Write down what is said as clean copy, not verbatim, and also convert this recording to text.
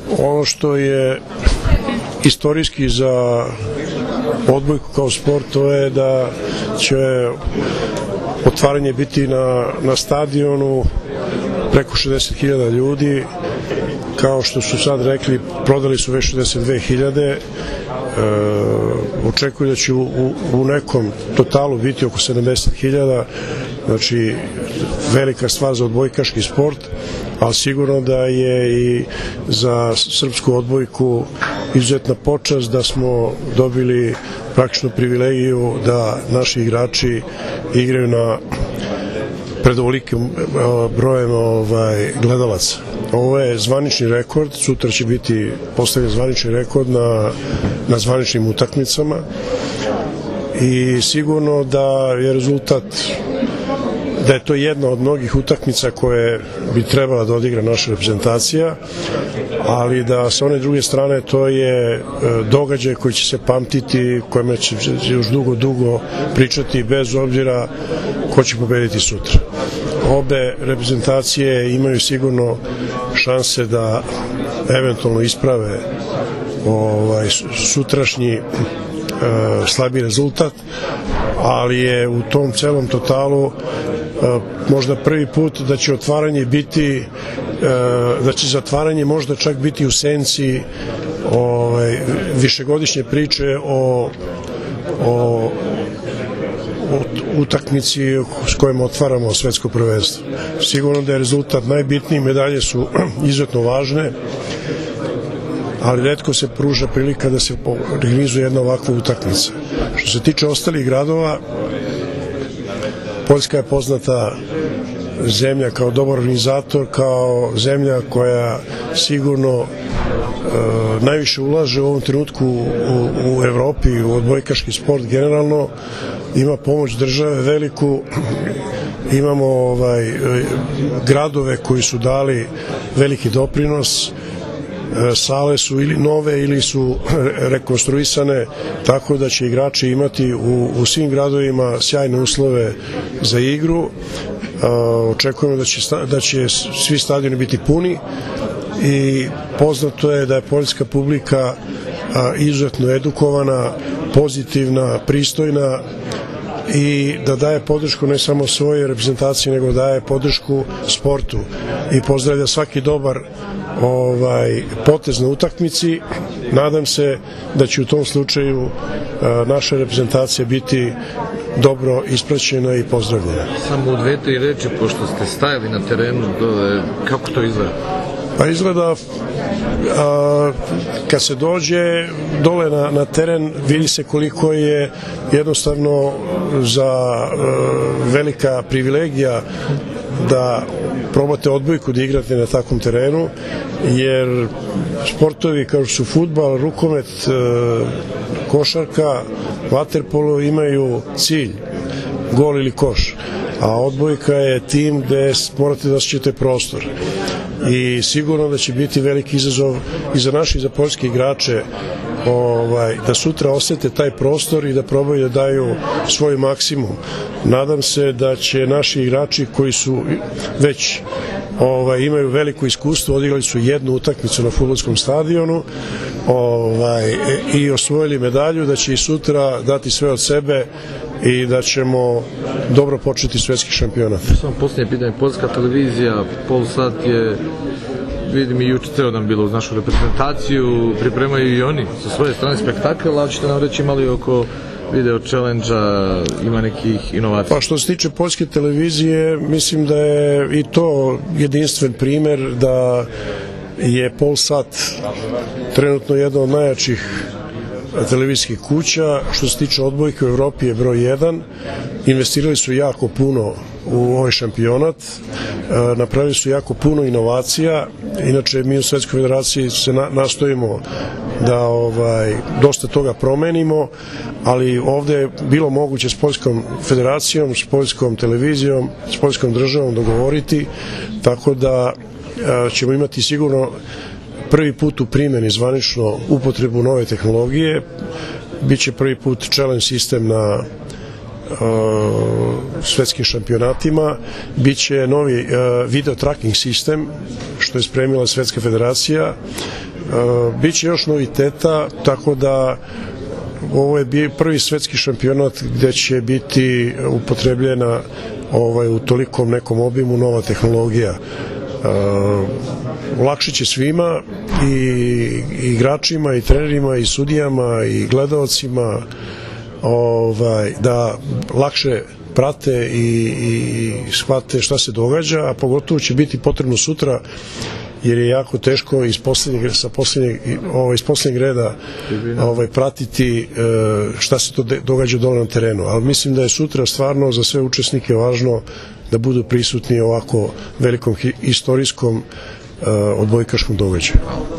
Ono što je istorijski za odbojku kao sport, to je da će otvaranje biti na stadionu preko 60.000 ljudi. Kao što su sad rekli, prodali su već 62.000. Očekuju da će u nekom totalu biti oko 70.000. Znači, velika stvar za odbojkaški sport, ali sigurno da je i za srpsku odbojku izuzetna počast da smo dobili praktično privilegiju da naši igrači igraju pred ovolikim brojem gledalaca. Ovo je zvanični rekord, sutra će biti postavljen zvanični rekord na zvaničnim utakmicama i sigurno da je rezultat, da je to jedna od mnogih utakmica koje bi trebala da odigra naša reprezentacija, ali da sa one druge strane to je događaj koji će se pamtiti, kojima će još dugo pričati bez obzira ko će pobediti sutra. Obe reprezentacije imaju sigurno šanse da eventualno isprave sutrašnji slabi rezultat, ali je u tom celom totalu možda prvi put da će otvaranje biti, da će zatvaranje možda čak biti u senci višegodišnje priče o utakmici s kojom otvaramo svetsko prvenstvo. Sigurno da je rezultat najbitniji, medalje su izuzetno važne, ali retko se pruža prilika da se organizuje jedna ovakva utakmica. Što se tiče ostalih gradova, Poljska je poznata zemlja kao dobar organizator, kao zemlja koja sigurno najviše ulaže u ovom trenutku u Evropi, u odbojkaški sport generalno, ima pomoć države veliku, imamo gradove koji su dali veliki doprinos, sale su ili nove ili su rekonstruisane, tako da će igrači imati u svim gradovima sjajne uslove za igru. Očekujemo da će svi stadioni biti puni i poznato je da je poljska publika izuzetno edukovana, pozitivna, pristojna i da daje podršku ne samo svojoj reprezentaciji, nego daje podršku sportu i pozdravlja svaki dobar potez na utakmici. Nadam se da će u tom slučaju naša reprezentacija biti dobro ispraćena i pozdravljena. Samo u 2-3 reči, pošto ste stajali na terenu, kako to izgleda? Pa izgleda, kad se dođe dole na teren, vidi se koliko je jednostavno za velika privilegija da probate odbojku da igrate na takvom terenu, jer sportovi kao što su fudbal, rukomet, košarka, vaterpolo imaju cilj, gol ili koš, a odbojka je tim gde morate da osjećate prostor. I sigurno da će biti veliki izazov i za naše i za poljske igrače da sutra osete taj prostor i da probaju da daju svoj maksimum. Nadam se da će naši igrači koji su već imaju veliko iskustvo, odigrali su jednu utakmicu na fudbalskom stadionu i osvojili medalju, da će i sutra dati sve od sebe i da ćemo dobro početi svetski šampionat. Samo posljednje pitanje, poljska televizija, Polsat je, vidim i juče ceo dan bilo uz našu reprezentaciju, pripremaju i oni sa svoje strane spektakl, ali ćete nam reći imali oko video challenge-a, ima nekih inovacija? Pa što se tiče poljske televizije, mislim da je i to jedinstven primer da je Polsat trenutno jedna od najjačih televizijskih kuća. Što se tiče odbojke, u Evropi je broj 1. Investirali su jako puno u ovaj šampionat, napravili su jako puno inovacija. Inače, mi u Svetskoj federaciji se nastojimo da dosta toga promenimo, ali ovde je bilo moguće s Poljskom federacijom, s Poljskom televizijom, s Poljskom državom dogovoriti, tako da ćemo imati sigurno prvi put u primjeni zvanično upotrebu nove tehnologije. Biće prvi put challenge sistem na svetskim šampionatima, biće novi video tracking sistem što je spremila Svetska federacija Biće još noviteta, tako da ovo je prvi svetski šampionat gde će biti upotrebljena u tolikom nekom obimu nova tehnologija. Olakšit će svima, i igračima, i trenerima, i sudijama, i gledaocima, da lakše prate i shvate šta se događa, a pogotovo će biti potrebno sutra, jer je jako teško iz poslednjeg reda pratiti šta se to događa dole na terenu. Ali mislim da je sutra stvarno za sve učesnike važno da budu prisutni ovako velikom istorijskom odbojkaškom događaju.